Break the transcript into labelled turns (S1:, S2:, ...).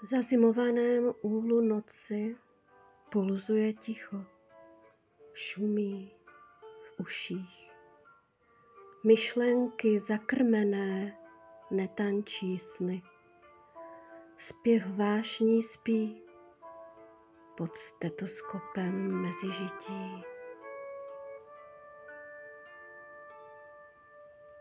S1: V zazimovaném úhlu noci pulzuje ticho, šumí v uších. Myšlenky zakrmené netančí sny. Zpěv vášní spí pod stetoskopem mezi žití.